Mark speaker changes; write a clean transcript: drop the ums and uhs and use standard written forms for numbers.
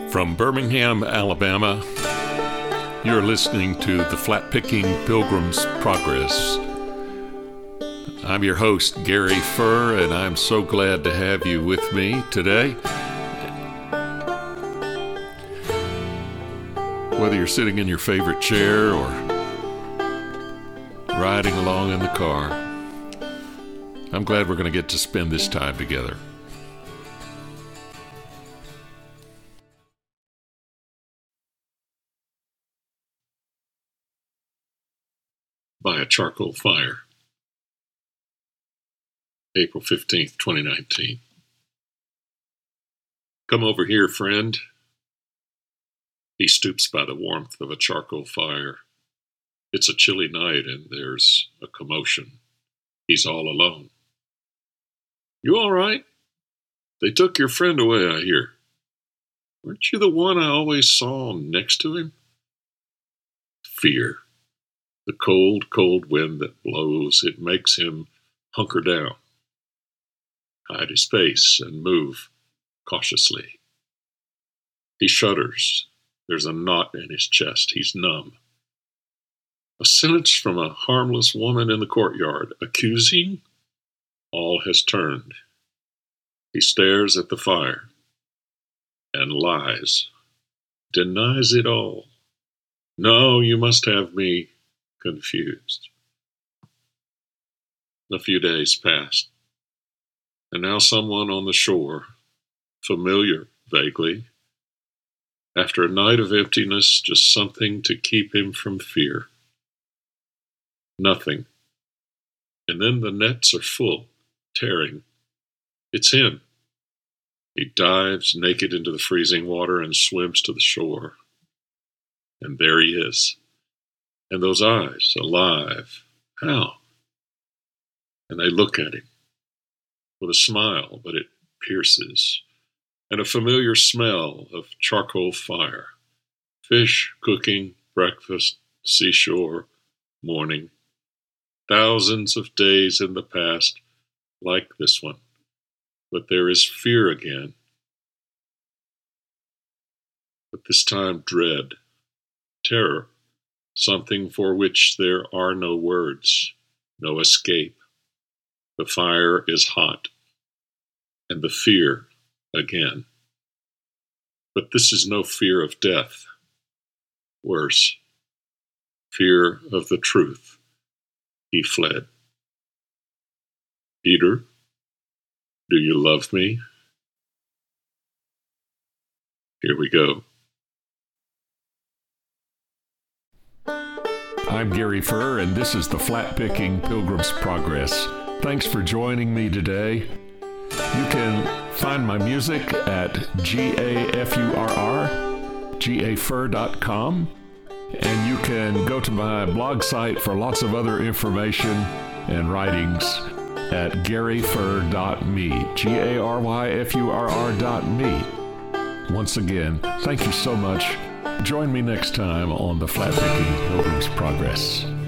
Speaker 1: From Birmingham, Alabama, you're listening to the Flat-Picking Pilgrim's Progress. I'm your host, Gary Furr, and I'm so glad to have you with me today. Whether you're sitting in your favorite chair or riding along in the car, I'm glad we're going to get to spend this time together. By a charcoal fire. April 15th, 2019. Come over here, friend. He stoops by the warmth of a charcoal fire. It's a chilly night and there's a commotion. He's all alone. You all right? They took your friend away, I hear. Weren't you the one I always saw next to him? Fear. The cold, cold wind that blows, it makes him hunker down, hide his face, and move cautiously. He shudders. There's a knot in his chest. He's numb. A sentence from a harmless woman in the courtyard, accusing? All has turned. He stares at the fire and lies, denies it all. No, you must have me confused. A few days passed, and now someone on the shore, familiar vaguely, after a night of emptiness, just something to keep him from fear. Nothing. And then the nets are full, tearing. It's him. He dives naked into the freezing water and swims to the shore. And there he is. And those eyes, alive. How? And they look at him with a smile, but it pierces. And a familiar smell of charcoal fire. Fish, cooking, breakfast, seashore, morning. Thousands of days in the past, like this one. But there is fear again. But this time dread, terror. Something for which there are no words, no escape. The fire is hot, and the fear again. But this is no fear of death. Worse, fear of the truth. He fled. Peter, do you love me? Here we go. I'm Gary Furr, and this is the Flat-Picking Pilgrim's Progress. Thanks for joining me today. You can find my music at gafurr.com, and you can go to my blog site for lots of other information and writings at garyfurr.me, garyfurr.me. Once again, thank you so much. Join me next time on the Flat-Picking Pilgrim's Progress.